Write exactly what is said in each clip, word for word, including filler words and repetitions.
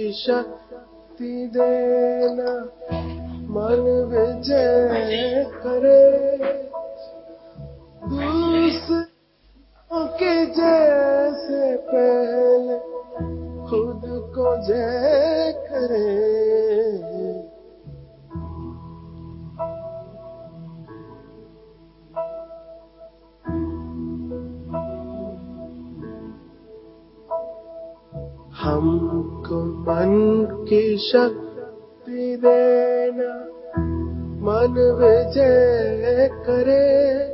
शक्ति देना, मन विजय करे दूसरों के जैसे पहले खुद को जय करे। हमको मन की शक्ति देना, मन विजय करे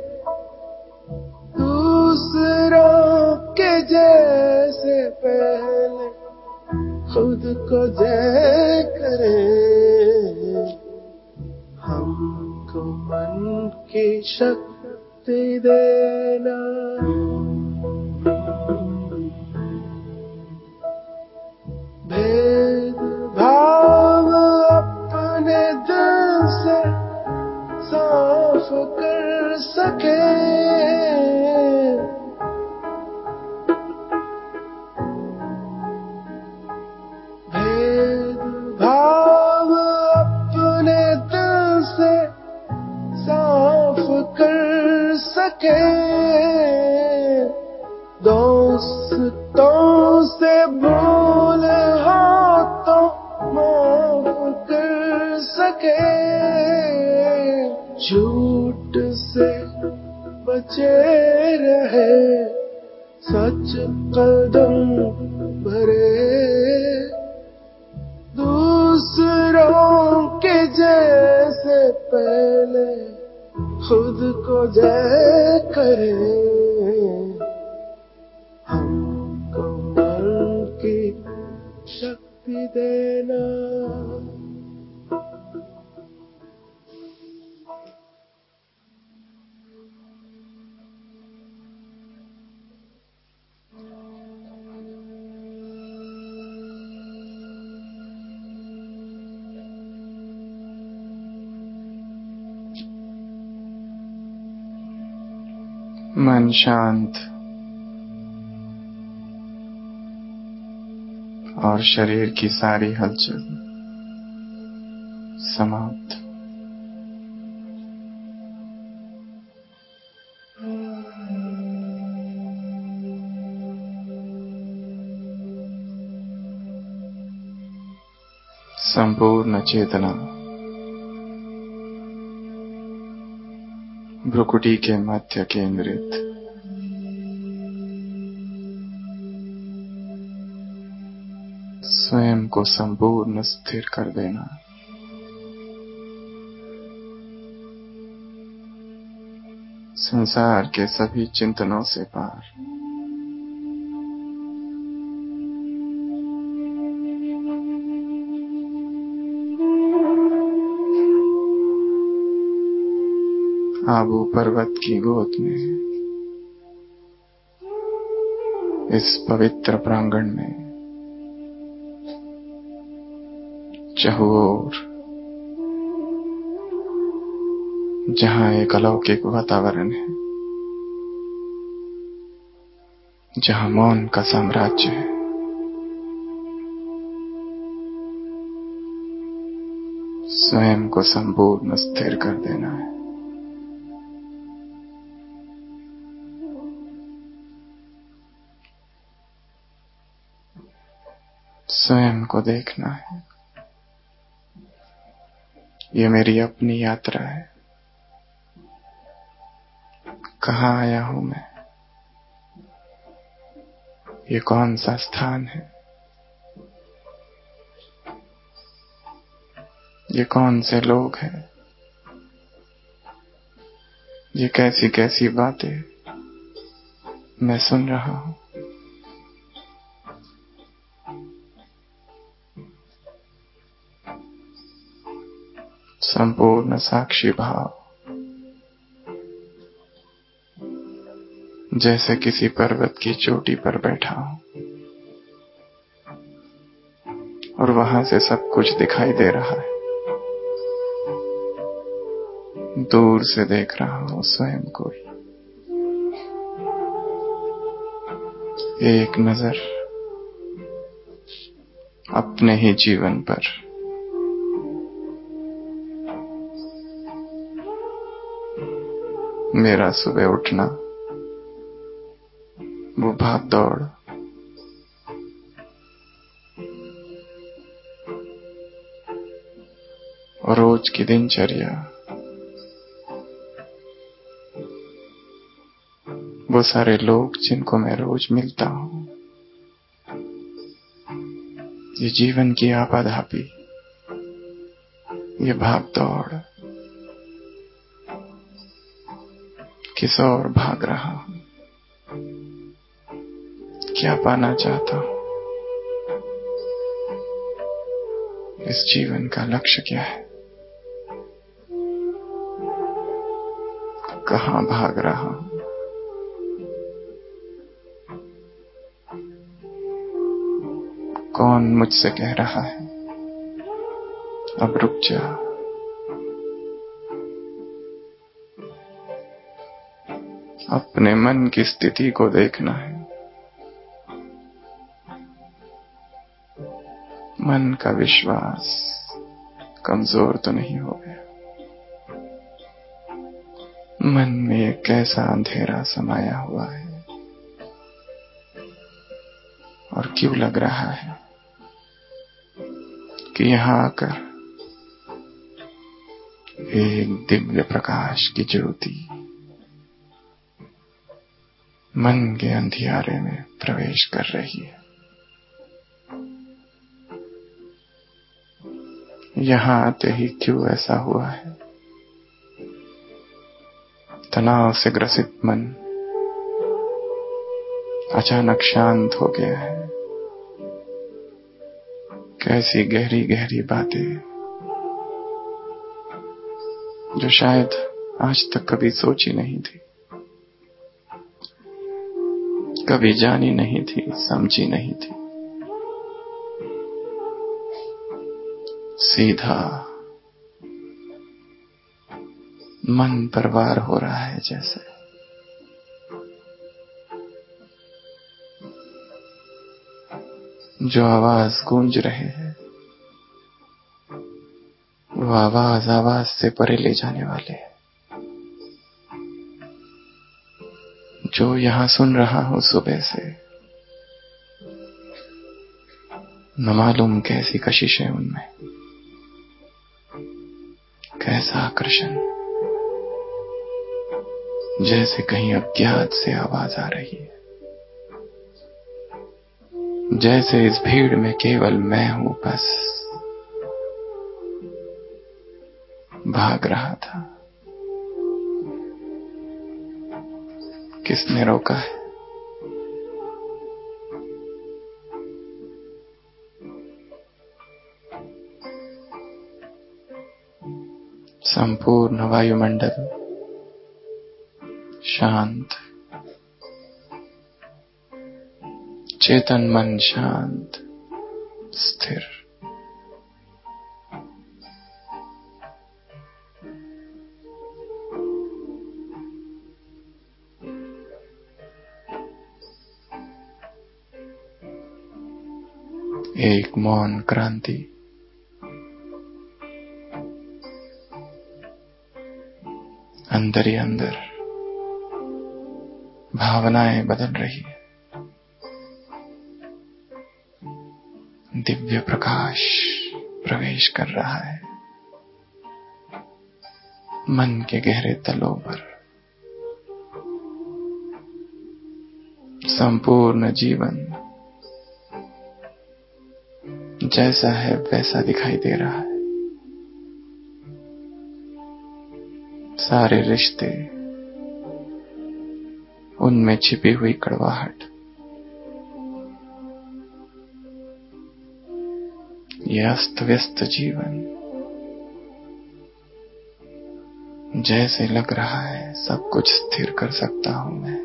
दूसरों के जैसे पहले खुद को जय करे। हमको मन की शक्ति देना, भेद भाव अपने दिल से साफ कर सके, भेद भाव अपने दिल से साफ कर सके, दोस्तों से भूल हो तो माफ कर सके, झूठ से बचे रहे सच कदम भरे, दूसरों के जैसे पहले खुद को जय करे। हमको मन की शक्ति देना। मन शांत और शरीर की सारी हलचल समाप्त। संपूर्ण चेतना भ्रुकुटी के मध्य केंद्रित। स्वयं को संपूर्ण स्थिर कर देना। संसार के सभी चिंतनों से पार। आबू पर्वत की गोद में, इस पवित्र प्रांगण में चहुओर जहां एक अलौकिक वातावरण है, जहां मौन का साम्राज्य है, स्वयं को संपूर्ण स्थिर कर देना है। स्वयं को देखना है। ये मेरी अपनी यात्रा है। कहाँ आया हूं मैं? ये कौन सा स्थान है? ये कौन से लोग हैं? ये कैसी कैसी बातें मैं सुन रहा हूं। संपूर्ण साक्षी भाव, जैसे किसी पर्वत की चोटी पर बैठा हूं और वहां से सब कुछ दिखाई दे रहा है। दूर से देख रहा हूं स्वयं को। एक नजर अपने ही जीवन पर। मेरा सुबह उठना, वो भाग दौड़, और रोज की दिनचर्या, वो सारे लोग जिनको मैं रोज मिलता हूं, ये जीवन की आपाधापी, ये भाग दौड़, किस ओर भाग रहा हूं, क्या पाना चाहता हूं, इस जीवन का लक्ष्य क्या है, कहां भाग रहा हूं। कौन मुझसे कह रहा है अब रुक जा। अपने मन की स्थिति को देखना है। मन का विश्वास कमजोर तो नहीं हो गया। मन में एक कैसा अंधेरा समाया हुआ है, और क्यों लग रहा है कि यहां आकर एक दिव्य प्रकाश की ज्योति मन के अंधियारे में प्रवेश कर रही है। यहां आते ही क्यों ऐसा हुआ है। तनाव से ग्रसित मन अचानक शांत हो गया है। कैसी गहरी गहरी बातें जो शायद आज तक कभी सोची नहीं थी, कभी जानी नहीं थी, समझी नहीं थी। सीधा मन पर वार हो रहा है जैसे। जो आवाज गूंज रहे हैं वो आवाज आवाज से परे ले जाने वाले हैं। जो यहां सुन रहा हूं सुबह से, न मालूम कैसी कशिश है उनमें, कैसा आकर्षण, जैसे कहीं अज्ञात से आवाज आ रही है। जैसे इस भीड़ में केवल मैं हूं, बस भाग रहा था। किसने रोका है? संपूर्ण वायुमंडल शांत, चेतन मन शांत, स्थिर। एक मौन क्रांति, अंदर ही अंदर भावनाएं बदल रही है। दिव्य प्रकाश प्रवेश कर रहा है मन के गहरे तलों पर। संपूर्ण जीवन जैसा है वैसा दिखाई दे रहा है। सारे रिश्ते, उनमें छिपी हुई कड़वाहट, ये अस्त व्यस्त जीवन, जैसे लग रहा है सब कुछ स्थिर कर सकता हूं मैं,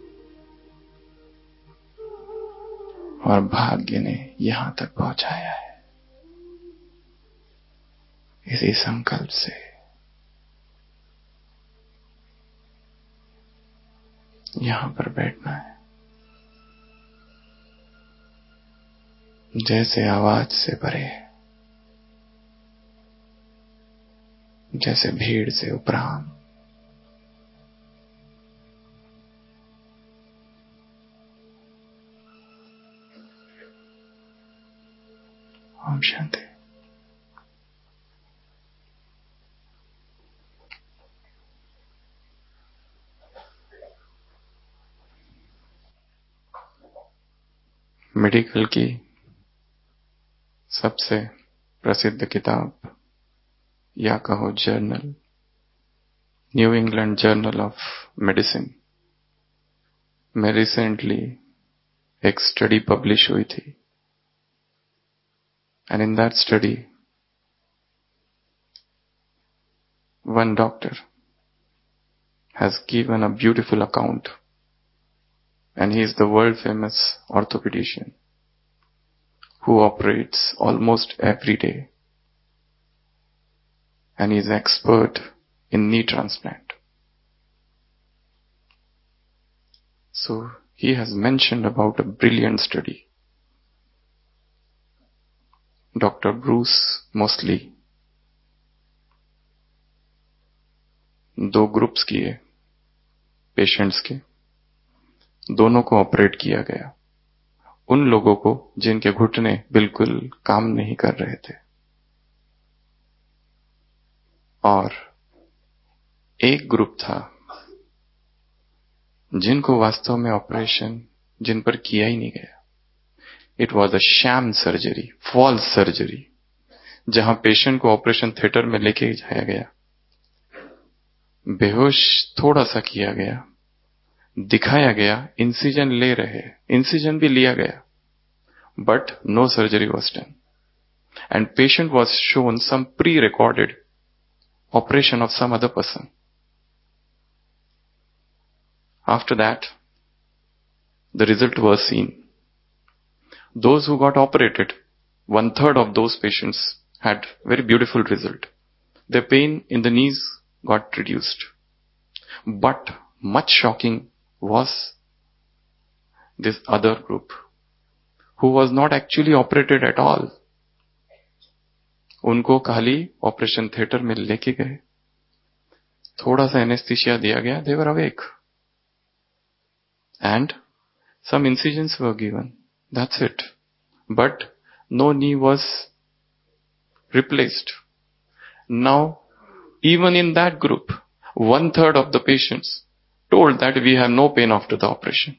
और भाग्य ने यहां तक पहुंचाया है। इसी संकल्प से यहां पर बैठना है। जैसे आवाज से भरे, जैसे भीड़ से उपराम। ओम शांति। मेडिकल की सबसे प्रसिद्ध किताब या कहो journal, new England journal of medicine में रिसेंटली एक स्टडी पब्लिश हुई थी। And in that study one doctor has given a beautiful account, and he is the world famous orthopedician who operates almost every day, and he is expert in knee transplant. So he has mentioned about a brilliant study. Doctor Bruce Mosley दो groups किए patients के, दोनों को operate किया गया। उन लोगों को जिनके घुटने बिल्कुल काम नहीं कर रहे थे, और एक ग्रुप था जिनको वास्तव में ऑपरेशन जिन पर किया ही नहीं गया। It was a sham surgery, false surgery, जहां पेशेंट को ऑपरेशन थिएटर में लेके जाया गया, बेहोश थोड़ा सा किया गया, दिखाया गया इंसिजन ले रहे, इंसिजन भी लिया गया, but no surgery was done, and patient was shown some pre recorded operation of some other person. After that, the result was seen. Those who got operated, one third of those patients had very beautiful result. Their pain in the knees got reduced. But much shocking was this other group who was not actually operated at all. उनको खाली operation theatre में लेके गए, थोड़ा सा anaesthesia दिया गया, they were awake. And some incisions were given. That's it. But no knee was replaced. Now, even in that group, one third of the patients told that we have no pain after the operation.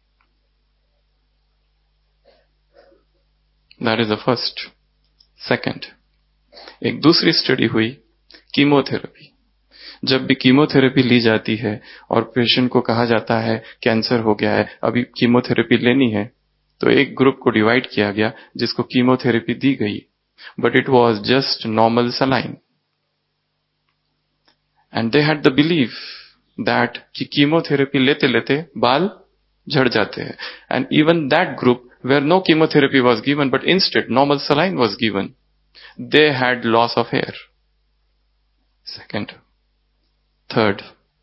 That is the first. Second, एक दूसरी study हुई chemotherapy. जब भी chemotherapy ली जाती है और patient को कहा जाता है कैंसर हो गया है, अभी कीमोथेरेपी लेनी है, तो एक ग्रुप को डिवाइड किया गया जिसको कीमोथेरेपी दी गई, but it was just normal saline, and they had the belief that कि कीमोथेरेपी लेते लेते बाल झड़ जाते हैं, and even that group were no chemotherapy was given but instead normal saline was given, they had loss of hair. Second. Third,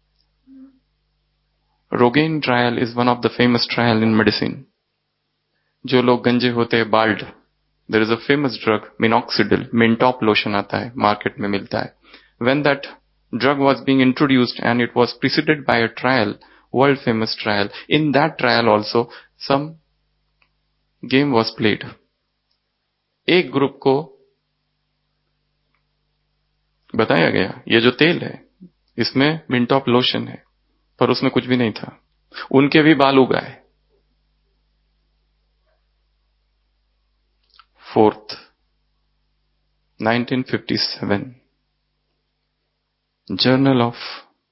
Rogaine trial is one of the famous trial in medicine. जो लोग गंजे होते हैं, bald, there is a famous drug, minoxidil, Mintop lotion आता है, market में मिलता है. When that drug was being introduced and it was preceded by a trial, world famous trial, in that trial also some game was played. एक group को बताया गया ये जो तेल है इसमें मिंटॉप लोशन है, पर उसमें कुछ भी नहीं था, उनके भी बाल उगाए. Fourth, nineteen fifty seven, journal of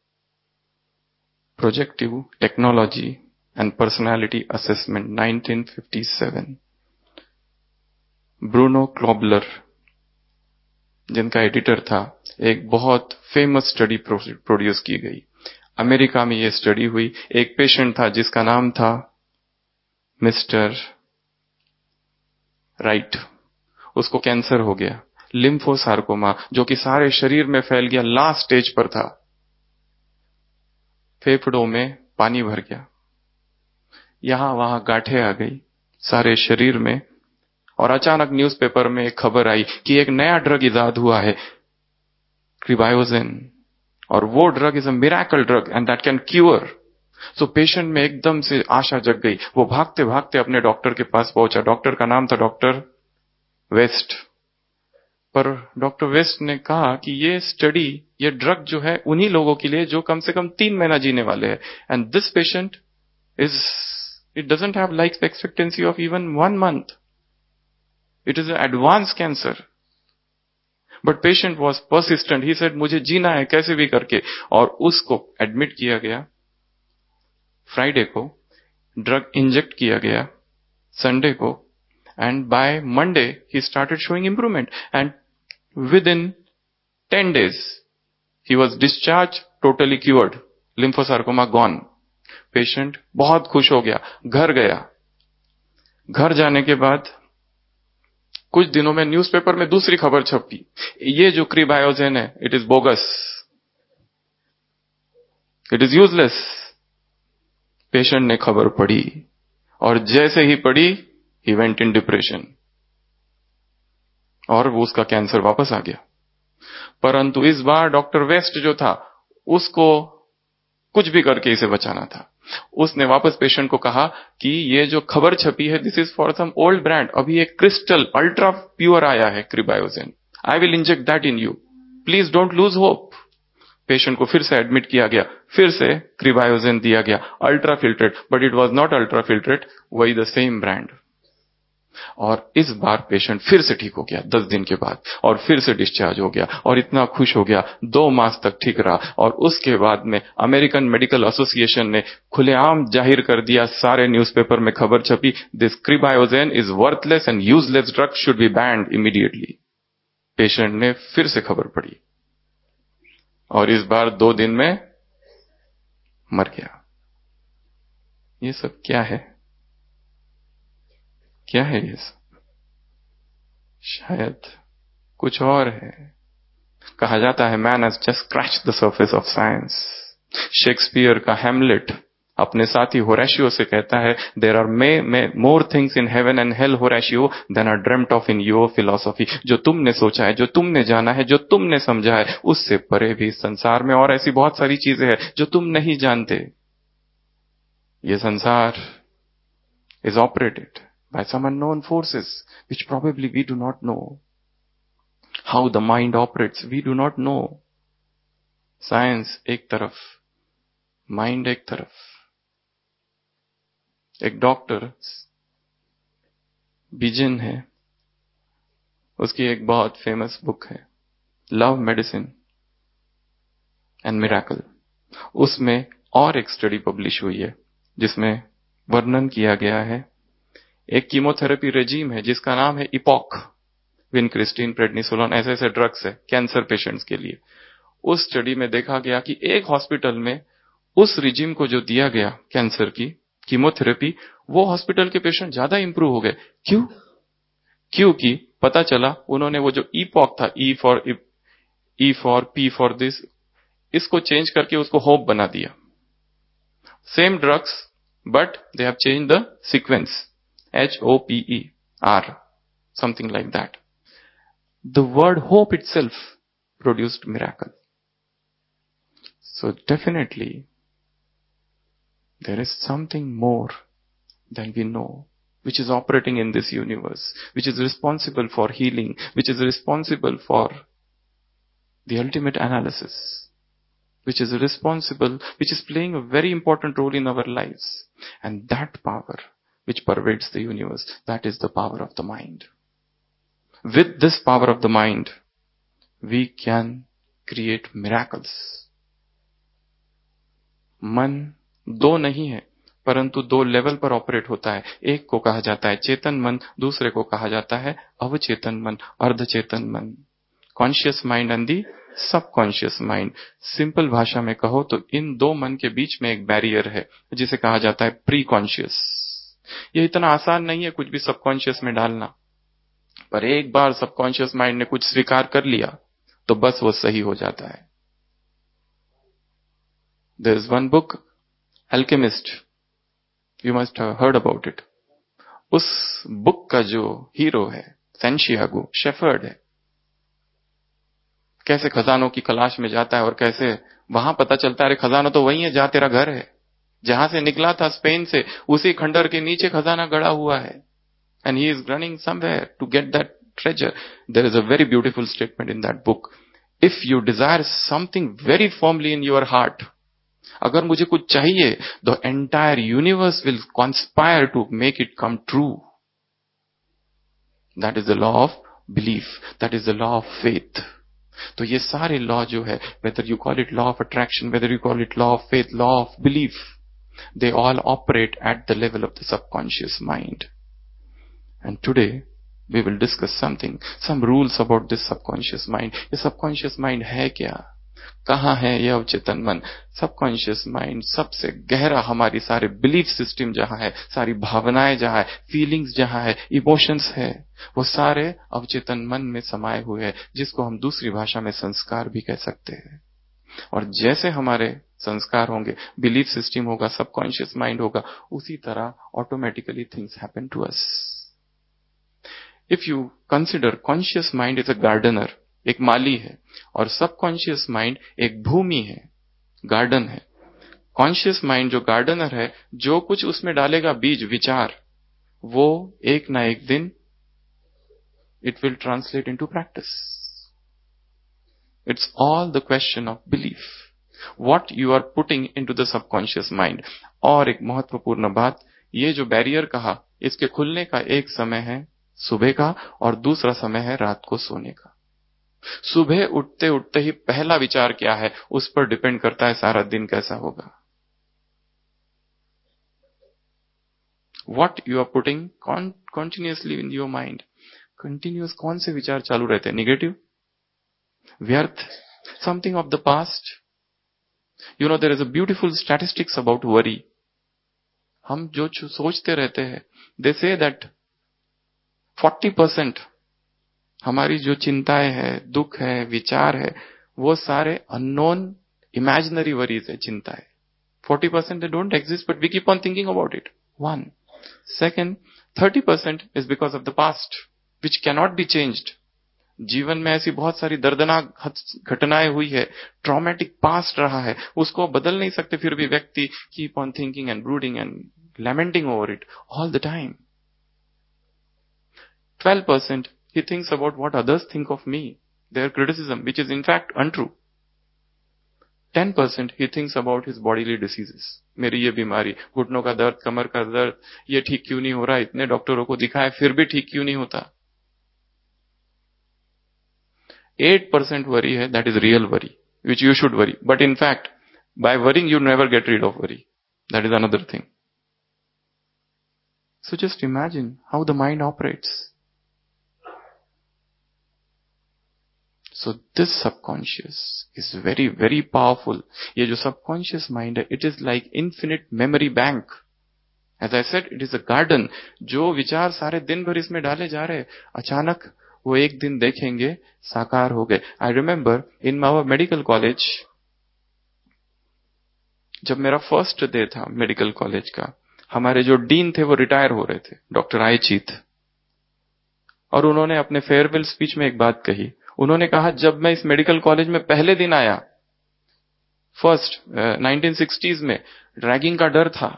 projective technology and personality assessment, nineteen fifty seven, Bruno Klopfer जिनका एडिटर था, एक बहुत फेमस स्टडी प्रोड्यूस की गई. अमेरिका में यह स्टडी हुई. एक पेशेंट था जिसका नाम था मिस्टर राइट. उसको कैंसर हो गया, लिम्फोसार्कोमा, जो कि सारे शरीर में फैल गया, लास्ट स्टेज पर था. फेफड़ों में पानी भर गया, यहां वहां गांठें आ गई सारे शरीर में, और अचानक न्यूज़पेपर में एक खबर आई कि एक नया ड्रग इजाद हुआ है, क्रिबायोजेन, और वो drug is a miracle drug and that can cure. So patient में एकदम से आशा जग गई। वो भागते भागते अपने डॉक्टर के पास पहुंचा। डॉक्टर का नाम था डॉक्टर वेस्ट। पर डॉक्टर वेस्ट ने कहा कि ये स्टडी, ये ड्रग जो है उन्हीं लोगों के लिए जो कम से कम तीन महीना जीने वाले हैं, and this patient is, it doesn't have life expectancy of even one month. It is advance cancer. But patient was persistent. He said मुझे जीना है कैसे भी करके, और उसको एडमिट किया गया फ्राइडे को, ड्रग इंजेक्ट किया गया संडे को, and by Monday he started showing improvement, and within ten days he was discharged, totally cured, lymphosarcoma gone। Patient बहुत खुश हो गया, घर गया। घर जाने के बाद कुछ दिनों में न्यूज़पेपर में दूसरी खबर छपी, ये जो क्रिबायोजेन है it is bogus, it is useless. Patient ने खबर पढ़ी और जैसे ही पढ़ी ही वेंट इन डिप्रेशन, और वो उसका कैंसर वापस आ गया। परंतु इस बार डॉक्टर वेस्ट जो था उसको कुछ भी करके इसे बचाना था। उसने वापस पेशेंट को कहा कि ये जो खबर छपी है this is for some old brand, अभी एक क्रिस्टल अल्ट्रा प्योर आया है Krebiozen, I will inject that in you, please don't lose hope. Patient को फिर से एडमिट किया गया, फिर से क्रिबायोजेन दिया गया, ultra filtrate, but it was not ultra filtrate, वही द सेम ब्रांड। और इस बार पेशेंट फिर से ठीक हो गया दस दिन के बाद, और फिर से डिस्चार्ज हो गया, और इतना खुश हो गया, दो मास तक ठीक रहा। और उसके बाद में अमेरिकन मेडिकल एसोसिएशन ने खुलेआम जाहिर कर दिया, सारे न्यूज़पेपर में खबर छपी, this Krebiozen is worthless and useless drug, should be banned immediately. Patient ने फिर से खबर पढ़ी और इस बार दो दिन में मर गया। ये सब क्या है? क्या है ये सब? शायद कुछ और है। कहा जाता है man has just scratched the surface of science. Shakespeare का हैमलेट अपने साथी होरेशियो से कहता है, there are may may more things in heaven and hell Horatio than are dreamed of in your philosophy. जो तुमने सोचा है, जो तुमने जाना है, जो तुमने समझा है, उससे परे भी संसार में और ऐसी बहुत सारी चीजें हैं जो तुम नहीं जानते। ये संसार is operated by some unknown forces which probably we do not know. How the mind operates, we do not know. Science एक तरफ, mind एक तरफ। एक डॉक्टर बिजन है, उसकी एक बहुत फेमस बुक है लव, मेडिसिन एंड मिरेकल। उसमें और एक स्टडी पब्लिश हुई है जिसमें वर्णन किया गया है एक कीमोथेरेपी रेजीम है जिसका नाम है इपॉक, विनक्रिस्टिन, प्रेडनिसोलोन, ऐसे ऐसे ड्रग्स है कैंसर पेशेंट्स के लिए। उस स्टडी में देखा गया कि एक हॉस्पिटल में उस रिजीम को जो दिया गया कैंसर की कीमोथेरेपी, वो हॉस्पिटल के पेशेंट ज्यादा इंप्रूव हो गए। क्यों? क्योंकि पता चला उन्होंने वो जो ईपॉक था, E for E for P for this, इसको चेंज करके उसको होप बना दिया। Same drugs but they have change the sequence, H O P E R, something like that. The word hope itself produced miracle. So definitely there is something more than we know, which is operating in this universe, which is responsible for healing, which is responsible for the ultimate analysis, which is responsible, which is playing a very important role in our lives. And that power which pervades the universe, that is the power of the mind. With this power of the mind, we can create miracles. मन दो नहीं है, परंतु दो level पर operate होता है। एक को कहा जाता है चेतन मन, दूसरे को कहा जाता है अवचेतन मन, अर्धचेतन मन, conscious mind and the subconscious mind. Simple भाषा में कहो तो इन दो मन के बीच में एक बैरियर है जिसे कहा जाता है प्री कॉन्शियस। ये इतना आसान नहीं है कुछ भी सबकॉन्शियस में डालना, पर एक बार सबकॉन्शियस माइंड ने कुछ स्वीकार कर लिया तो बस वो सही हो जाता है। There is one book, Alchemist. You must have heard about it. उस बुक का जो हीरो है सैंशियागो शेफर्ड है, कैसे खजानों की तलाश में जाता है और कैसे वहां पता चलता है अरे खजाना तो वही है जहां तेरा घर है, जहां से निकला था स्पेन से उसी खंडर के नीचे खजाना गड़ा हुआ है, and he is running somewhere to get that treasure. There is a very beautiful statement in that book. If you desire something very firmly in your heart, अगर मुझे कुछ चाहिए, the entire universe will conspire to make it come true. That is the law of belief. That is the law of faith. तो ये सारे law जो है, whether you call it law of attraction, whether you call it law of faith, law of belief, they all operate at the level of the subconscious mind. And today we will discuss something, some rules about this subconscious mind. ये subconscious mind है क्या, कहाँ है यह अवचेतन मन? Subconscious mind सबसे गहरा, हमारी सारे बिलीफ सिस्टम जहां है, सारी भावनाएं जहां है, फीलिंग्स जहां है, इमोशंस है, वो सारे अवचेतन मन में समाये हुए हैं, जिसको हम दूसरी भाषा में संस्कार भी कह सकते हैं। और जैसे हमारे संस्कार होंगे, बिलीफ सिस्टम होगा, सबकॉन्शियस माइंड होगा, उसी तरह automatically things happen to us. If you consider conscious mind is a gardener, एक माली है, और सबकॉन्शियस माइंड एक भूमि है, गार्डन है। कॉन्शियस माइंड जो गार्डनर है, जो कुछ उसमें डालेगा बीज, विचार, वो एक ना एक दिन it will translate into practice. It's all the question of belief, what you are putting into the subconscious mind. और एक महत्वपूर्ण बात, ये जो बैरियर कहा, इसके खुलने का एक समय है सुबह का और दूसरा समय है रात को सोने का। सुबह उठते उठते ही पहला विचार क्या है, उस पर डिपेंड करता है सारा दिन कैसा होगा। What you are putting continuously in your mind, continuous कौन से विचार चालू रहते हैं, निगेटिव, व्यर्थ, something of the past. You know there is a beautiful statistics about worry. हम जो सोचते रहते हैं, दे से दैट फोर्टी परसेंट हमारी जो चिंताएं हैं, दुख है, विचार है, वो सारे अननोन इमेजिनरी वरीज है, चिंताएं। Forty percent they don't exist but we keep on thinking about it, one. Second, thirty percent is because of the past which cannot be changed. जीवन में ऐसी बहुत सारी दर्दनाक घटनाएं हुई है, ट्रॉमेटिक पास्ट रहा है, उसको बदल नहीं सकते, फिर भी व्यक्ति keep on thinking and brooding and lamenting over it all the time. twelve percent he thinks about what others think of me, their criticism, which is in fact untrue. ten percent he thinks about his bodily diseases. मेरी ये बीमारी, घुटनों का दर्द, कमर का दर्द, ये ठीक क्यों नहीं हो रहा, इतने डॉक्टरों को दिखाए फिर भी ठीक क्यों नहीं होता। eight percent worry है, that is real worry, which you should worry. But in fact, by worrying you never get rid of worry. That is another thing. So just imagine how the mind operates. So this subconscious is very, very powerful. ये जो subconscious mind है, it is like infinite memory bank. As I said, it is a garden. जो विचार सारे दिन भर इसमें डाले जा रहे, अचानक वो एक दिन देखेंगे साकार हो गए। I remember in our medical college, जब मेरा फर्स्ट डे था मेडिकल कॉलेज का, हमारे जो डीन थे वो रिटायर हो रहे थे, डॉक्टर आयचीत, और उन्होंने अपने फेयरवेल स्पीच में एक बात कही। उन्होंने कहा, जब मैं इस मेडिकल कॉलेज में पहले दिन आया, फर्स्ट नाइनटीन सिक्सटीज़ में, रैगिंग का डर था।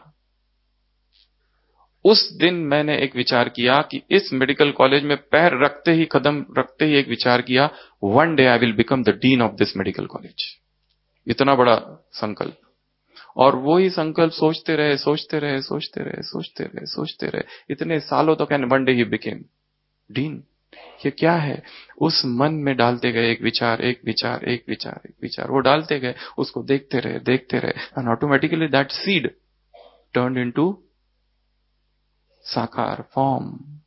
उस दिन मैंने एक विचार किया कि इस मेडिकल कॉलेज में पैर रखते ही, कदम रखते ही एक विचार किया, one day I will become the dean of this medical college. इतना बड़ा संकल्प, और वो ही संकल्प सोचते रहे सोचते रहे सोचते रहे सोचते रहे सोचते रहे इतने सालों तक, and one day he became dean. ये क्या है, उस मन में डालते गए एक विचार, एक विचार, एक विचार, एक विचार, वो डालते गए, उसको देखते रहे देखते रहे, and automatically that seed turned into साकार फॉर्म।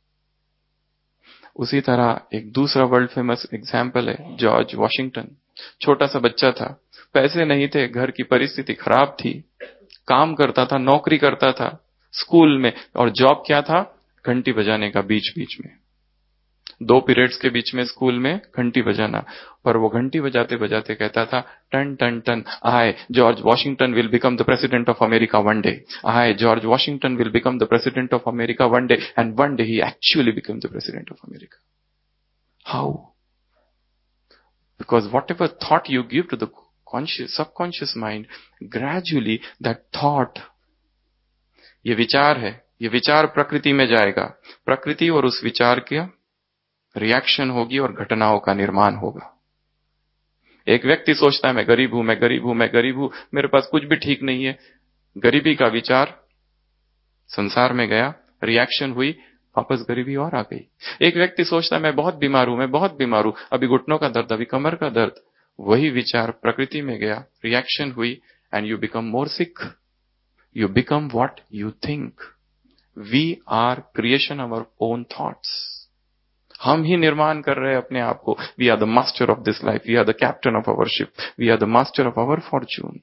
उसी तरह एक दूसरा वर्ल्ड फेमस एग्जाम्पल है जॉर्ज वॉशिंगटन। छोटा सा बच्चा था, पैसे नहीं थे, घर की परिस्थिति खराब थी, काम करता था, नौकरी करता था स्कूल में, और जॉब क्या था, घंटी बजाने का बीच बीच में। दो पीरियड्स के बीच में स्कूल में घंटी बजाना, पर वो घंटी बजाते बजाते कहता था टन टन टन, I George Washington will become the president of America one day, I George Washington will become the president of America one day, and one day he actually become the president of America. How? Because whatever thought you give to the conscious, subconscious mind, gradually that thought, ये विचार है, ये विचार प्रकृति में जाएगा, प्रकृति और उस विचार के रिएक्शन होगी और घटनाओं का निर्माण होगा. एक व्यक्ति सोचता है मैं गरीब हूं, मैं गरीब हूं, मैं गरीब हूं, मेरे पास कुछ भी ठीक नहीं है. गरीबी का विचार संसार में गया, रिएक्शन हुई, वापस गरीबी और आ गई. एक व्यक्ति सोचता है मैं बहुत बीमार हूं, मैं बहुत बीमार हूं, अभी घुटनों का दर्द, अभी कमर का दर्द. वही विचार प्रकृति में गया, रिएक्शन हुई, and you become more sick. You become what you think. We are creation of our own thoughts. हम ही निर्माण कर रहे हैं अपने आप को. We are the master of this life, we are the captain of our ship, we are the master of our fortune.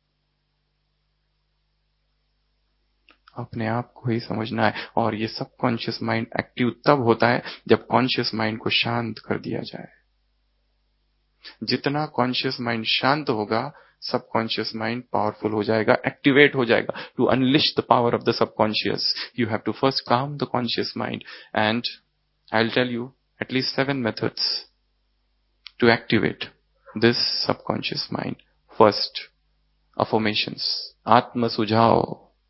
अपने आप को ही समझना है. और ये सबकॉन्शियस माइंड एक्टिव तब होता है जब कॉन्शियस माइंड को शांत कर दिया जाए. जितना कॉन्शियस माइंड शांत होगा, सबकॉन्शियस माइंड पावरफुल हो जाएगा, एक्टिवेट हो जाएगा. To unleash the power of the subconscious, you have to first calm the conscious mind. And I will tell you at least seven methods to activate this subconscious mind. First, affirmations. आत्म सुझाव.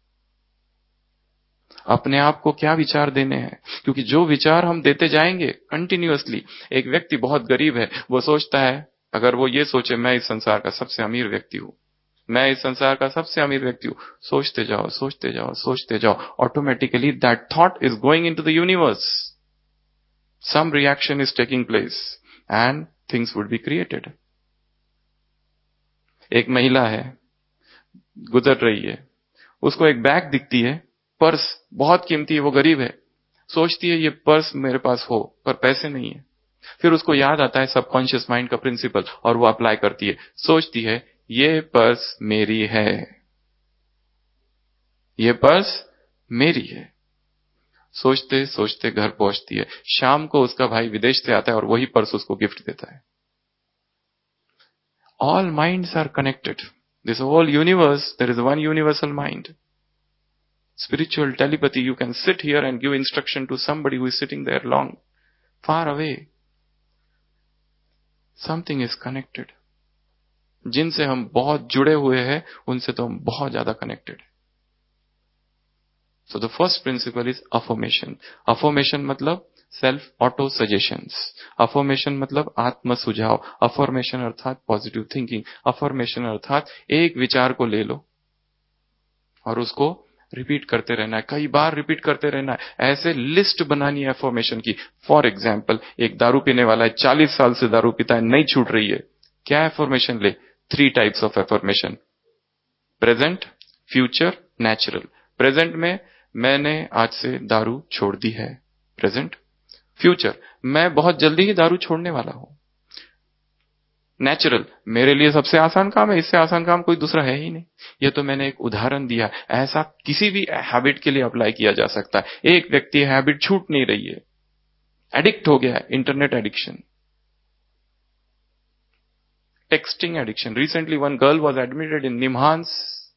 अपने आप को क्या विचार देने हैं, क्योंकि जो विचार हम देते जाएंगे कंटिन्यूअसली. एक व्यक्ति बहुत गरीब है, वो सोचता है, अगर वो ये सोचे मैं इस संसार का सबसे अमीर व्यक्ति हूं, मैं इस संसार का सबसे अमीर व्यक्ति हूं, सोचते जाओ सोचते जाओ सोचते जाओ, automatically that thought is going into the universe. Some reaction is taking place and things would be created. एक महिला है, गुजर रही है, उसको एक बैग दिखती है, पर्स बहुत कीमती है, वो गरीब है, सोचती है ये पर्स मेरे पास हो, पर पैसे नहीं है. फिर उसको याद आता है सबकॉन्शियस माइंड का प्रिंसिपल, और वो अप्लाई करती है. सोचती है ये पर्स मेरी है, ये पर्स मेरी है. सोचते सोचते घर पहुंचती है. शाम को उसका भाई विदेश से आता है और वही पर्स उसको गिफ्ट देता है. All minds are connected. This whole universe, there is one universal mind. Spiritual telepathy, you can sit here and give instruction to somebody who is sitting there long far away. Something is connected. जिनसे हम बहुत जुड़े हुए हैं, उनसे तो हम बहुत ज्यादा connected. So the first principle is affirmation. Affirmation मतलब self auto suggestions. Affirmation मतलब आत्म सुझाव. Affirmation अर्थात positive thinking. Affirmation अर्थात एक विचार को ले लो और उसको रिपीट करते रहना है, कई बार रिपीट करते रहना है. ऐसे लिस्ट बनानी है अफर्मेशन की. फॉर एग्जाम्पल, एक दारू पीने वाला है, चालीस साल से दारू पीता है, नहीं छूट रही है. क्या अफर्मेशन ले? Three types of affirmation: present, future, natural. Present में मैंने आज से दारू छोड़ दी है, प्रेजेंट. फ्यूचर, मैं बहुत जल्दी ही दारू छोड़ने वाला हूं. नेचुरल, मेरे लिए सबसे आसान काम है, इससे आसान काम कोई दूसरा है ही नहीं. ये तो मैंने एक उदाहरण दिया. ऐसा किसी भी हैबिट के लिए अप्लाई किया जा सकता है. एक व्यक्ति हैबिट छूट नहीं रही है, एडिक्ट हो गया है, internet addiction, texting addiction. Recently one girl was admitted in NIMHANS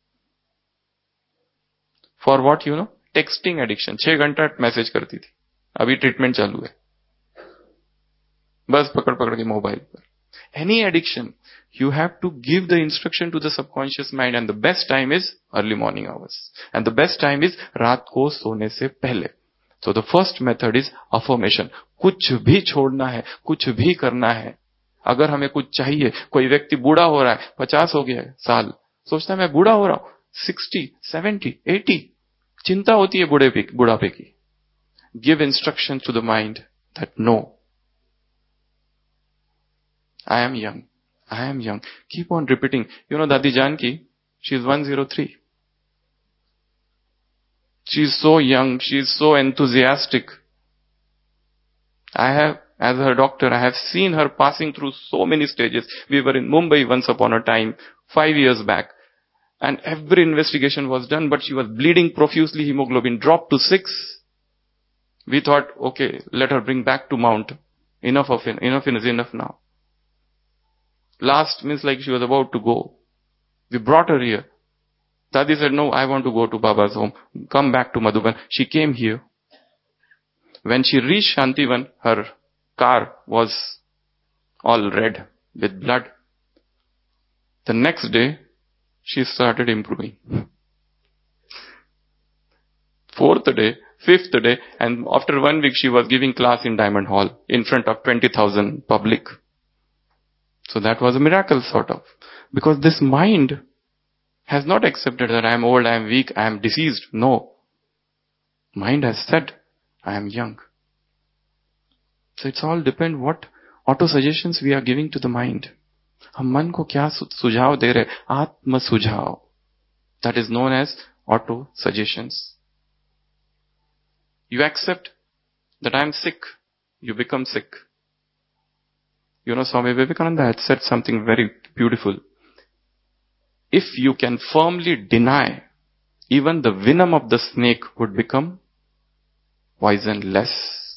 for what you know, texting addiction. छह घंटा मैसेज करती थी, अभी ट्रीटमेंट चालू है, बस पकड़ पकड़ के मोबाइल पर. Any addiction, you have to give the instruction to the subconscious mind, and the best time is early morning hours, and the best time is रात को सोने से पहले. So the first method is affirmation. कुछ भी छोड़ना है, कुछ भी करना है. अगर हमें कुछ चाहिए, कोई व्यक्ति बूढ़ा हो रहा है, पचास हो गया है साल, सोचता है मैं बूढ़ा हो रहा हूं, सिक्सटी, सेवेंटी, एटी, चिंता होती है बूढ़े बुढ़ापे की. Give instruction to the mind that no, I am young. I am young. Keep on repeating. You know Dadi Janki, she is one oh three. She is so young. She is so enthusiastic. I have, as her doctor, I have seen her passing through so many stages. We were in Mumbai once upon a time, five years back. And every investigation was done, but she was bleeding profusely. Hemoglobin dropped to six. We thought, okay, let her bring back to Mount. Enough of it. Enough is enough now. Last means like she was about to go. We brought her here. Dadi said, no, I want to go to Baba's home. Come back to Madhuban. She came here. When she reached Shantivan, her car was all red with blood. The next day, she started improving. Fourth day, fifth day, and after one week she was giving class in Diamond Hall in front of twenty thousand public. So that was a miracle sort of. Because this mind has not accepted that I am old, I am weak, I am diseased. No. Mind has said, I am young. So it's all depend what auto suggestions we are giving to the mind. हम मन को क्या सुझाव दे रहे? आत्म सुझाव. That is known as auto suggestions. You accept that I am sick, you become sick. You know, Swami Vivekananda had said something very beautiful. If you can firmly deny, even the venom of the snake would become poisonless.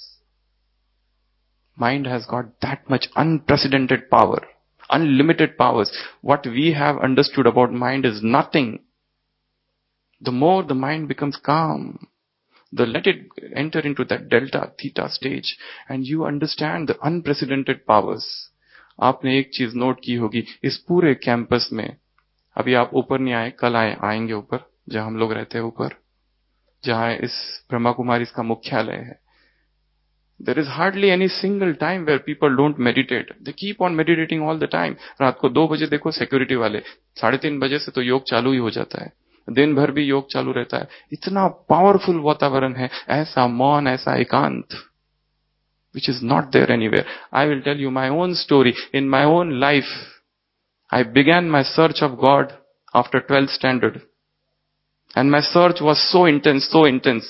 Mind has got that much unprecedented power, unlimited powers. What we have understood about mind is nothing. The more the mind becomes calm, the let it enter into that delta theta stage, and you understand the unprecedented powers. आपने एक चीज note की होगी इस पूरे campus में. अभी आप ऊपर नहीं आए, कल आए आएंगे ऊपर, जहां हम लोग रहते हैं ऊपर, जहां इस ब्रह्मा कुमारी का मुख्यालय है. There is hardly any single time where people don't meditate. They keep on meditating all the time. रात को दो बजे देखो सिक्योरिटी वाले, साढ़े तीन बजे से तो योग चालू ही हो जाता है. दिन भर भी योग चालू रहता है. इतना पावरफुल वातावरण है, ऐसा मौन, ऐसा एकांत, which is not there anywhere. I will tell you my own story. In my own life, I began my search of God after twelfth standard. And my search was so intense, so intense.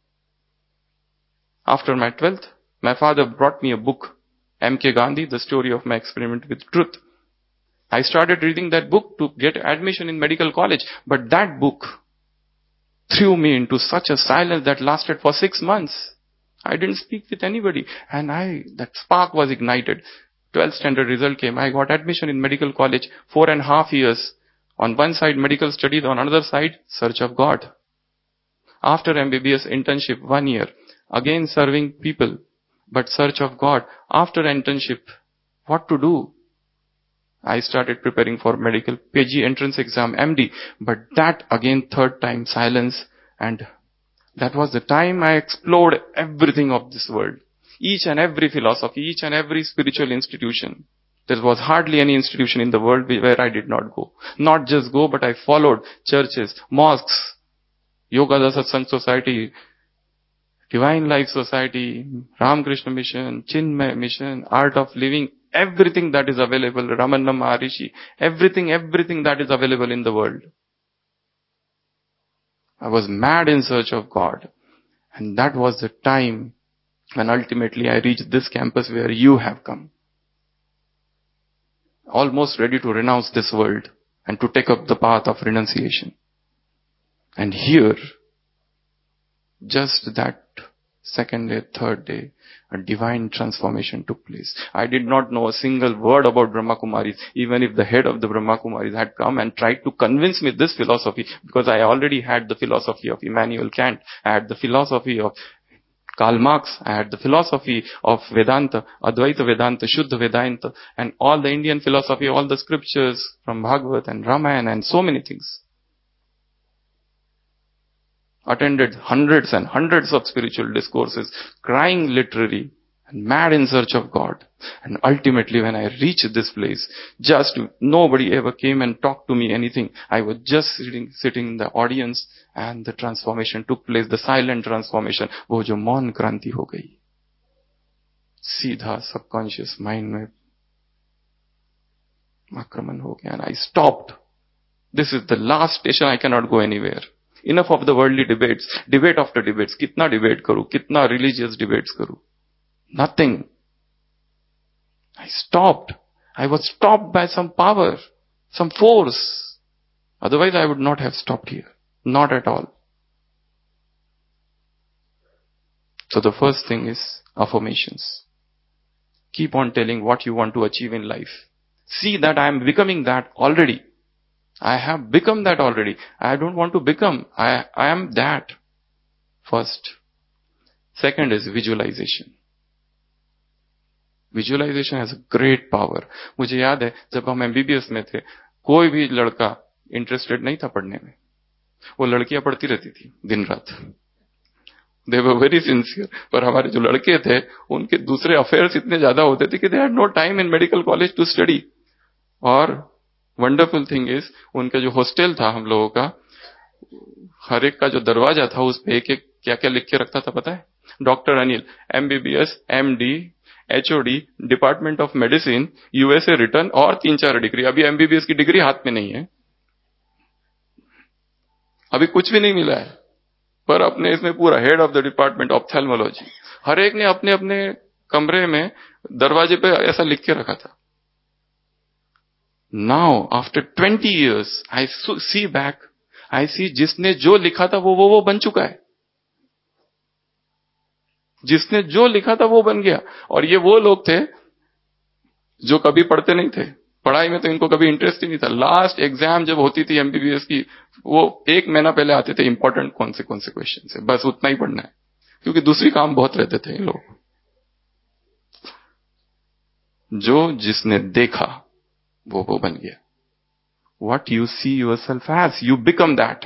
After my twelfth, my father brought me a book, M K Gandhi, The Story of My Experiment with Truth. I started reading that book to get admission in medical college, but that book threw me into such a silence that lasted for six months. I didn't speak with anybody, and I, that spark was ignited. twelfth standard result came. I got admission in medical college, four and a half years. On one side, medical studies, on another side, search of God. After M B B S internship, one year, again serving people, but search of God. After internship, what to do? I started preparing for medical P G entrance exam, M D, but that again third time silence, and that was the time I explored everything of this world. Each and every philosophy, each and every spiritual institution. There was hardly any institution in the world where I did not go. Not just go, but I followed churches, mosques, Yoga Satsang Society, Divine Life Society, Ramakrishna Mission, Chinmay Mission, Art of Living, everything that is available, Ramana Maharishi, everything, everything that is available in the world. I was mad in search of God. And that was the time when ultimately I reached this campus where you have come. Almost ready to renounce this world and to take up the path of renunciation. And here, just that second day, third day, a divine transformation took place. I did not know a single word about Brahma Kumaris, even if the head of the Brahma Kumaris had come and tried to convince me this philosophy, because I already had the philosophy of Immanuel Kant, I had the philosophy of Karl Marx, I had the philosophy of Vedanta, Advaita Vedanta, Shuddha Vedanta, and all the Indian philosophy, all the scriptures from Bhagavad and Ramayana and so many things. Attended hundreds and hundreds of spiritual discourses, crying literally and mad in search of God. And ultimately when I reached this place, just nobody ever came and talked to me anything. I was just sitting, sitting in the audience, and the transformation took place, the silent transformation. वो जो मौन क्रांति हो गई, सीधा subconscious mind में आक्रमण हो गया, and I stopped. This is the last station, I cannot go anywhere. Enough of the worldly debates, debate after debates. कितना debate करूं, कितना religious debates करूं? Nothing. I stopped. I was stopped by some power, some force. Otherwise I would not have stopped here. Not at all. So the first thing is affirmations. Keep on telling what you want to achieve in life. See that I am becoming that already. I have become that already. I don't want to become. I, I am that. First. Second is visualization. Visualization has a great power. मुझे याद है जब हम MBBS में थे, कोई भी लड़का इंटरेस्टेड नहीं था पढ़ने में. वो लड़कियां पढ़ती रहती थी दिन रात. They were very sincere. पर हमारे जो लड़के थे, उनके दूसरे अफेयर्स इतने ज्यादा होते थे कि they had no time in medical college to study. और वंडरफुल थिंग इज, उनका जो हॉस्टल था हम लोगों का, हर एक का जो दरवाजा था उस पे एक एक क्या क्या लिख के रखता था पता है? Doctor Anil, MBBS, MD, HOD, department of medicine, USA return और तीन चार डिग्री. अभी एमबीबीएस की डिग्री हाथ में नहीं है, अभी कुछ भी नहीं मिला है, पर अपने इसमें पूरा head of the department ophthalmology, हर एक ने अपने अपने कमरे में दरवाजे पे ऐसा लिख के रखा था. Now after twenty years I see back, I see जिसने जो लिखा था वो वो वो बन चुका है. जिसने जो लिखा था वो बन गया. और ये वो लोग थे जो कभी पढ़ते नहीं थे, पढ़ाई में तो इनको कभी इंटरेस्ट ही नहीं था. लास्ट एग्जाम जब होती थी एमबीबीएस की, वो एक महीना पहले आते थे, इंपॉर्टेंट कौन से कौन से क्वेश्चन है, बस उतना ही पढ़ना है, क्योंकि दूसरी काम बहुत रहते थे ये लोग. जो जिसने देखा वो वो बन गया. What you see yourself as, you become that.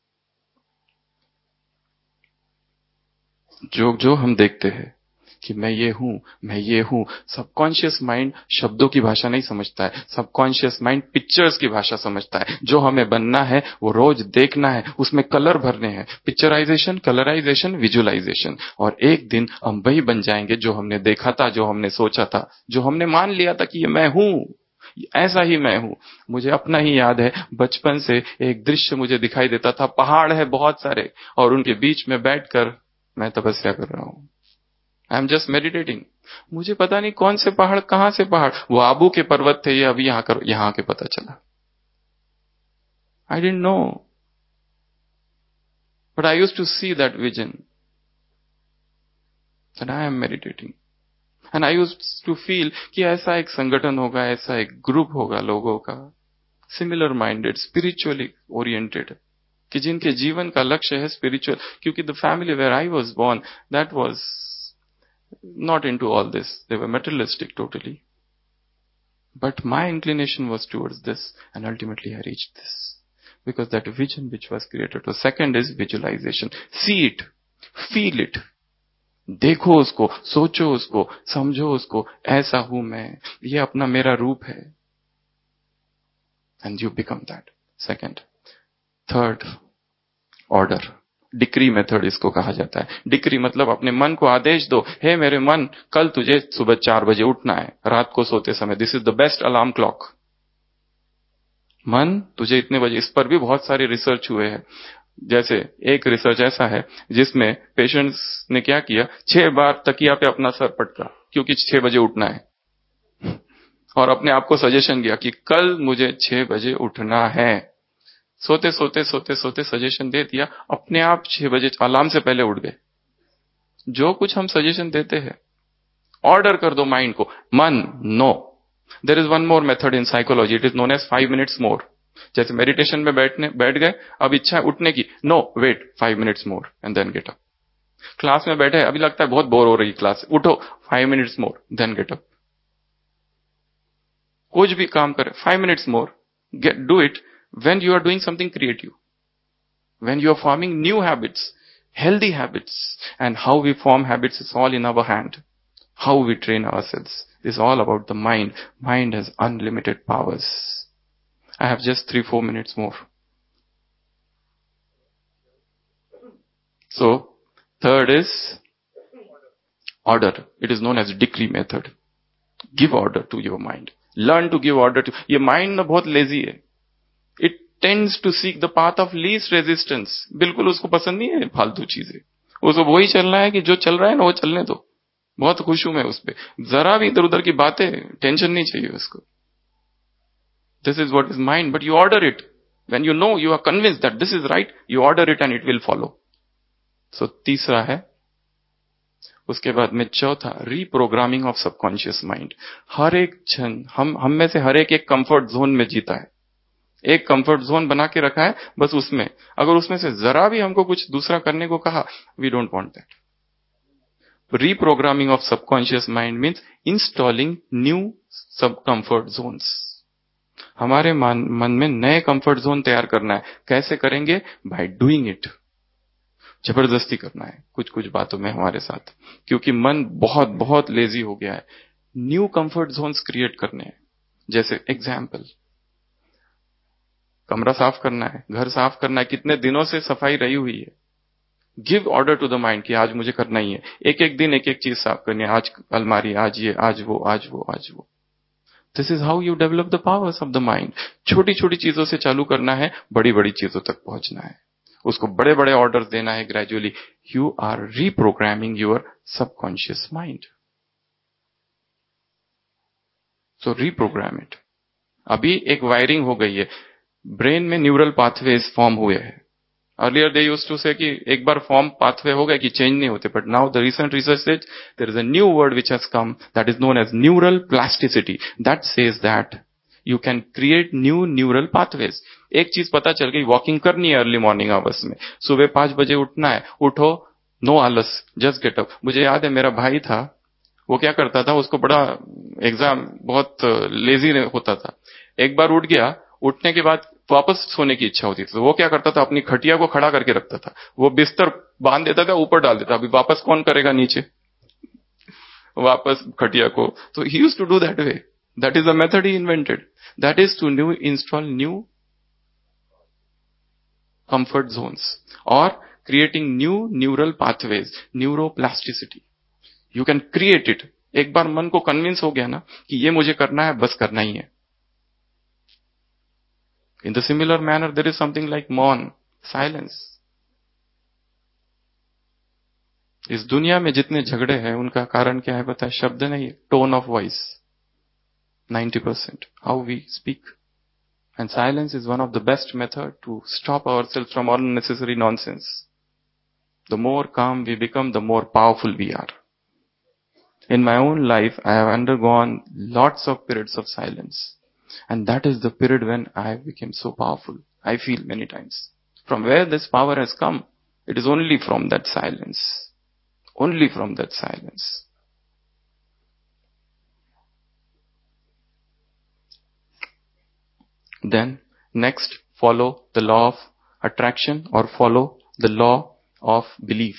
जो जो हम देखते हैं कि मैं ये हूं, मैं ये हूं, सबकॉन्शियस माइंड शब्दों की भाषा नहीं समझता है. सबकॉन्शियस माइंड पिक्चर्स की भाषा समझता है. जो हमें बनना है वो रोज देखना है, उसमें कलर भरने हैं. Picturisation, colourisation, visualisation. और एक दिन हम वही बन जाएंगे जो हमने देखा था, जो हमने सोचा था, जो हमने मान लिया था कि ये मैं हूं, ऐसा ही मैं हूं. मुझे अपना ही याद है, बचपन से एक दृश्य मुझे दिखाई देता था. पहाड़ है बहुत सारे और उनके बीच में बैठकर मैं तपस्या कर रहा हूं. I am just meditating. मुझे पता नहीं कौन से पहाड़, कहां से पहाड़, वो आबू के पर्वत थे, ये अभी यहां कर यहां के पता चला. I didn't know, but I used to see that vision and I am meditating. And I used to feel कि ऐसा एक संगठन होगा, ऐसा एक ग्रुप होगा लोगों का, सिमिलर माइंडेड, स्पिरिचुअली ओरिएंटेड, कि जिनके जीवन का लक्ष्य है स्पिरिचुअल. क्योंकि the family where I was born, that was not into all this. They were materialistic totally. But my inclination was towards this, and ultimately I reached this. Because that vision which was created. So second is visualization. See it. Feel it. देखो उसको, सोचो उसको, समझो उसको, ऐसा हूं मैं, ये अपना मेरा रूप है. And you become that. Second. Third, order. Decree method इसको कहा जाता है. डिक्री मतलब अपने मन को आदेश दो, हे मेरे मन, कल तुझे सुबह चार बजे उठना है, रात को सोते समय. This is the best alarm clock. मन, तुझे इतने बजे. इस पर भी बहुत सारे रिसर्च हुए हैं. जैसे एक रिसर्च ऐसा है जिसमें पेशेंट्स ने क्या किया, छह बार तकिया पे अपना सर पटका, क्योंकि छह बजे उठना है, और अपने आप को सजेशन दिया कि कल मुझे छह बजे उठना है. सोते सोते सोते सोते सजेशन दे दिया, अपने आप छह बजे अलार्म से पहले उठ गए. जो कुछ हम सजेशन देते हैं, ऑर्डर कर दो माइंड को. मन, no. There is one more method in psychology, it is known as five minutes more. जैसे मेडिटेशन में बैठने बैठ गए, अब इच्छा है उठने की, no, wait five minutes more and then get up. Class में बैठे, अभी लगता है बहुत बोर हो रही क्लास, उठो, five minutes more then get up. कुछ भी काम करे, five minutes more, get do it. When you are doing something creative, when you are forming new habits, healthy habits, and how we form habits is all in our hand. How we train ourselves is all about the mind. Mind has unlimited powers. I have just three, four minutes more. So, third is order. It is known as decree method. Give order to your mind. Learn to give order to. ये mind ना बहुत lazy है. It tends to seek the path of least resistance. बिल्कुल उसको पसंद नहीं है फालतू चीजें, उसको वही चलना है कि जो चल रहा है ना वो चलने दो, बहुत खुश हूं मैं उस पे, जरा भी इधर उधर की बातें, टेंशन नहीं चाहिए उसको. This is what is mind, but you order it. When you know, you are convinced that this is right, you order it and it will follow. So तीसरा है उसके बाद में चौथा, रीप्रोग्रामिंग ऑफ सबकॉन्शियस माइंड। हर एक क्षण हम हम में से हर एक एक कंफर्ट जोन में जीता है, एक कंफर्ट जोन बना के रखा है, बस उसमें अगर उसमें से जरा भी हमको कुछ दूसरा करने को कहा, we don't want that. Reprogramming of subconscious mind means installing new sub comfort zones. हमारे मन मन में नए कंफर्ट जोन तैयार करना है। कैसे करेंगे? By doing it. जबरदस्ती करना है कुछ कुछ बातों में हमारे साथ, क्योंकि मन बहुत बहुत लेजी हो गया है। न्यू कंफर्ट जोन्स क्रिएट करने हैं। जैसे एग्जाम्पल, कमरा साफ करना है, घर साफ करना है, कितने दिनों से सफाई रही हुई है। Give order to the mind कि आज मुझे करना ही है, एक एक दिन एक एक चीज साफ करनी है, आज अलमारी, आज ये, आज वो, आज वो, आज वो। This is how you develop the powers of the mind. छोटी छोटी चीजों से चालू करना है, बड़ी बड़ी चीजों तक पहुंचना है, उसको बड़े बड़े ऑर्डर्स देना है gradually. You are reprogramming your subconscious mind. So reprogram it. अभी एक वायरिंग हो गई है, ब्रेन में न्यूरल पाथवेज फॉर्म हुए हैं। Earlier they used to say कि एक बार फॉर्म पाथवे हो गए कि चेंज नहीं होते, but now the recent research says there is a new word which has come that is known as neural plasticity, that says that you can create new neural pathways. एक चीज पता चल गई, वॉकिंग करनी है early morning hours में, सुबह पांच बजे उठना है, उठो, नो आलस, जस्ट गेट अप। मुझे याद है मेरा भाई था, वो क्या करता था, उसको बड़ा एग्जाम बहुत लेजी होता था, एक बार उठ गया, उठने के बाद वापस सोने की इच्छा होती थी, तो वो क्या करता था, अपनी खटिया को खड़ा करके रखता था, वो बिस्तर बांध देता था, ऊपर डाल देता, अभी वापस कौन करेगा नीचे, वापस खटिया को। तो he used to do that way, that is the method he invented, that is to new install new comfort zones और creating new neural pathways, neuroplasticity. You can create it. एक बार मन को कन्विंस हो गया ना कि ये मुझे करना है, बस करना ही है। In the similar manner, there is something like मौन, silence. इस दुनिया में जितने झगड़े हैं उनका कारण क्या है पता है? शब्द नहीं, tone of voice. ninety percent how we speak. And silence is one of the best method to stop ourselves from unnecessary nonsense. The more calm we become, the more powerful we are. In my own life, I have undergone lots of periods of silence. And that is the period when I became so powerful. I feel many times. From where this power has come, it is only from that silence. Only from that silence. Then, next, follow the law of attraction or follow the law of belief.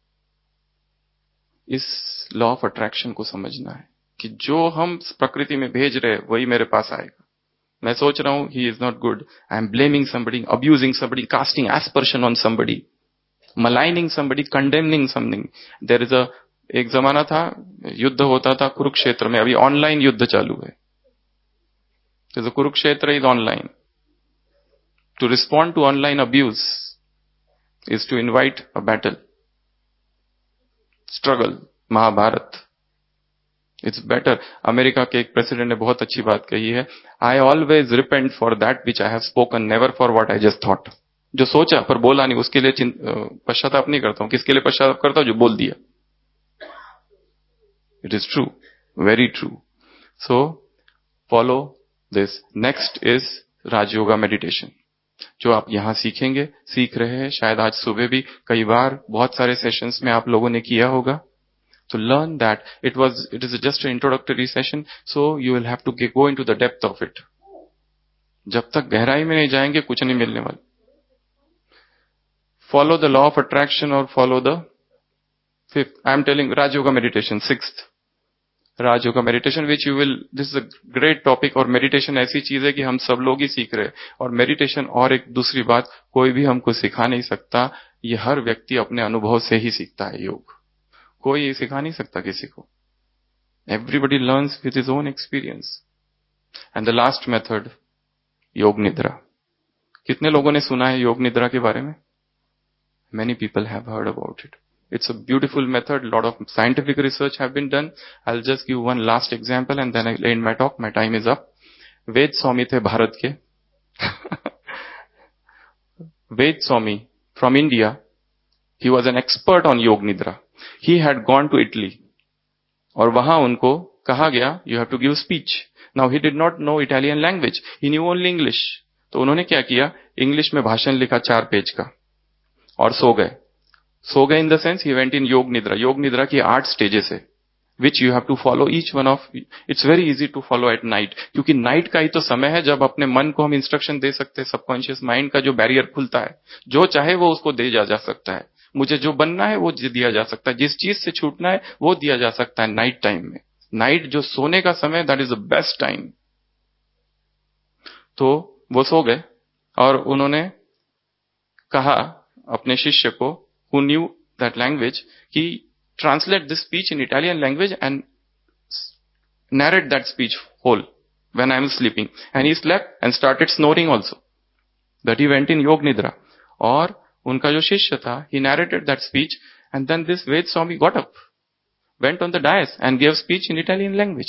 इस law of attraction को समझना है कि जो हम प्रकृति में भेज रहे वही मेरे पास आएगा। मैं सोच रहा हूं he is not good, I am blaming somebody, abusing somebody, casting aspersion on somebody, maligning somebody, condemning something. There is a एक जमाना था, युद्ध होता था कुरुक्षेत्र में, अभी ऑनलाइन युद्ध चालू है। तो Kurukshetra is online. To respond to online abuse is to invite a battle, struggle, Mahabharata. It's better. America के एक प्रेसिडेंट ने बहुत अच्छी बात कही है, I always repent for that which I have spoken, never for what I just thought. जो सोचा पर बोला नहीं, उसके लिए पश्चाताप नहीं करता हूं। किसके लिए पश्चाताप करता हूं? जो बोल दिया। It is true, very true. So follow this. Next is Rajyoga meditation, जो आप यहां सीखेंगे, सीख रहे हैं, शायद आज सुबह भी कई बार बहुत सारे सेशंस में आप लोगों ने किया होगा। To learn that it was, it is just an introductory session, so you will have to go into the depth of it. जब तक गहराई में नहीं जाएंगे कुछ नहीं मिलने वाला। Follow the law of attraction or follow the fifth. I am telling Raj Yoga meditation, sixth. Raj Yoga meditation which you will, this is a great topic। और meditation ऐसी चीज है कि हम सब लोग ही सीख रहे हैं। और meditation, और एक दूसरी बात, कोई भी हमको सिखा नहीं सकता, ये हर व्यक्ति अपने अनुभव से ही सीखता है योग। कोई ये सिखा नहीं सकता किसी को। Everybody learns with his own experience. And the last method, yoga nidra. कितने लोगों ने सुना है योग निद्रा के बारे में? Many people have heard about it. It's a beautiful method, lot of scientific research have been done. I will just give one last example and then I end my talk, my time is up. Ved Swami थे भारत के। Ved Swami from India, he was an expert on yoga nidra. He had gone to Italy, और वहां उनको कहा गया you have to give speech. Now he did not know Italian language, he knew only English. तो उन्होंने क्या किया, इंग्लिश में भाषण लिखा चार पेज का और सो गए. सो गए in the sense he went in yoga nidra. योग निद्रा की आठ स्टेजेस है, which you have to follow each one of. It's very easy to follow at night, क्योंकि नाइट का ही तो समय है जब अपने मन को हम इंस्ट्रक्शन दे सकते हैं. सबकॉन्शियस माइंड का जो बैरियर खुलता है, जो चाहे वो उसको दे जा, जा सकता है. मुझे जो बनना है वो दिया जा सकता है, जिस चीज से छूटना है वो दिया जा सकता है नाइट टाइम में. नाइट जो सोने का समय, that is the best time. तो वो सो गए और उन्होंने कहा अपने शिष्य को, हु न्यू दैट लैंग्वेज, कि translate this speech in Italian language and narrate that speech whole when I am sleeping. And he slept and started snoring also. That he went in Yog Nidra. और उनका जो शिष्य था, he narrated that speech, and then this Ved Swami got up, went on the dais and gave speech in Italian language.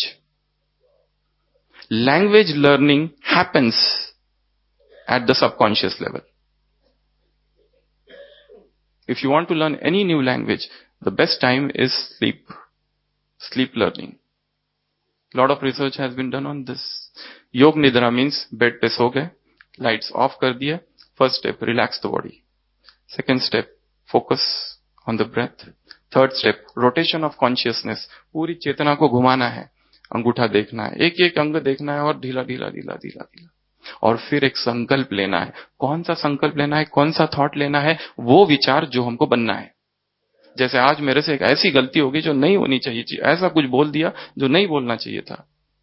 Language learning happens at the subconscious level. If you want to learn any new language, the best time is sleep. Sleep learning. Lot of research has been done on this. Yog Nidra means bed पे सो गए, lights off कर दिया. First step, relax the body. Second step, focus on the breath. Third step, rotation of consciousness. पूरी चेतना को घुमाना है, अंगूठा देखना है, एक एक अंग देखना है और ढीला ढीला ढीला ढीला ढीला. और फिर एक संकल्प लेना है. कौन सा संकल्प लेना है, कौन सा थॉट लेना है, वो विचार जो हमको बनना है. जैसे आज मेरे से एक ऐसी गलती होगी जो नहीं होनी चाहिए थी, ऐसा कुछ बोल दिया जो नहीं बोलना चाहिए था.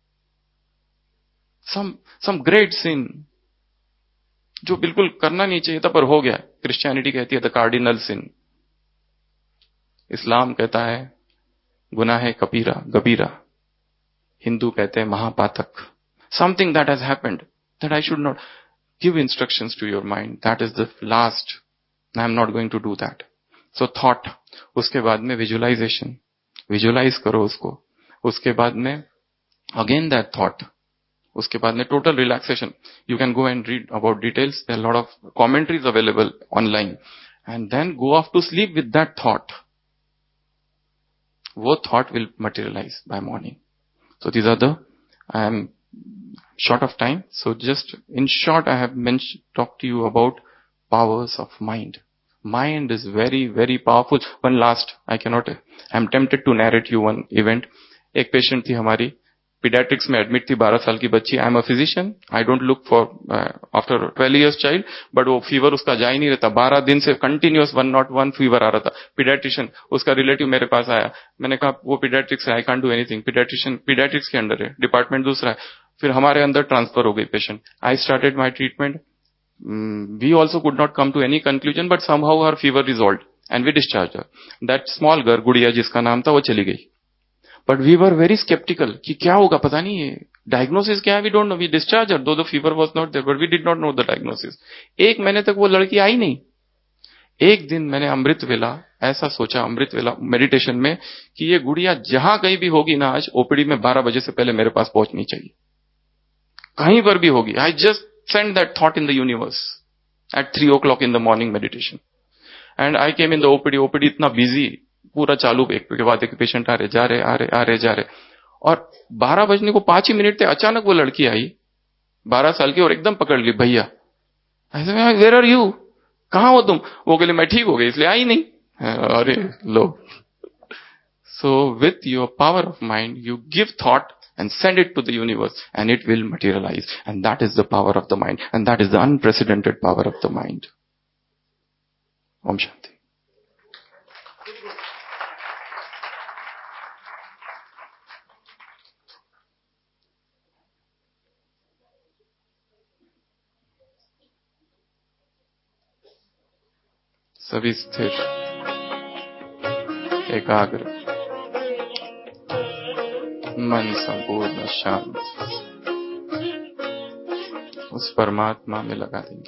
सम सम ग्रेट सिन जो बिल्कुल करना नहीं चाहिए था पर हो गया. क्रिश्चियनिटी कहती है द कार्डिनल सिन. इस्लाम कहता है गुनाह है कबीरा गबीरा. हिंदू कहते हैं महापातक. Something that has happened that I should not give instructions to your mind. That is the last. I am not going to do that. So thought, उसके बाद में विजुअलाइजेशन, विजुअलाइज करो उसको. उसके बाद में अगेन दैट थॉट. उसके बाद में total relaxation. You can go and read about details, there are lot of commentaries available online. And then go off to sleep with that thought. वो thought will materialise by morning. So these are the, I am short of time, so just in short I have mentioned, talked to you about powers of mind. Mind is very very powerful. One last, I cannot, I am tempted to narrate you one event. एक patient थी हमारी, paediatrics में admit थी, बारह साल की बच्ची. I am a physician, I don't look for after twelve years child, but वो फीवर उसका जा ही नहीं रहता. बारह दिन से continuous one not one fever आ रहा था. पीडियाट्रिशियन, उसका रिलेटिव मेरे पास आया. मैंने कहा वो पीडियाट्रिक्स है, I can't do anything. Paediatrician paediatrics के अंडर है, डिपार्टमेंट दूसरा है. फिर हमारे अंदर ट्रांसफर हो गई patient. I started my treatment. We also could not come to any conclusion, but somehow her fever resolve and we discharge her. That small girl, Gudiya जिसका नाम था, वो चली गई. But we were very sceptical कि क्या होगा, पता नहीं है डायग्नोसिस क्या है, we don't know. We discharge her, though the fever was not there, but we did not know the diagnosis. एक महीने तक वो लड़की आई नहीं. एक दिन मैंने अमृत वेला ऐसा सोचा, अमृत वेला मेडिटेशन में, कि ये गुड़िया जहां कहीं भी होगी ना, आज ओपीडी में बारह बजे से पहले मेरे पास पहुंचनी चाहिए. कहीं पर भी होगी. I just send that thought in the universe at three o'clock in the morning meditation. And I came in the OPD. OPD इतना बिजी, पूरा चालू, एक के बाद एक पेशेंट आ रहे जा रहे आ रहे आ रहे जा रहे. और बारह बजने को पांच ही मिनट थे, अचानक वो लड़की आई, बारह साल की, और एकदम पकड़ ली, भैया. ऐसे, वेयर आर यू, कहां हो तुम? वो कहले मैं ठीक हो गई इसलिए आई नहीं. अरे लो. So with your power of mind you give thought and send it to the universe and it will materialize. And that is the power of the mind, and that is the unprecedented power of the mind. Om Shanti. सभी स्थिर, एकाग्र, मन संपूर्ण शांत, उस परमात्मा में लगा देंगे.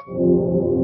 नमस्कार।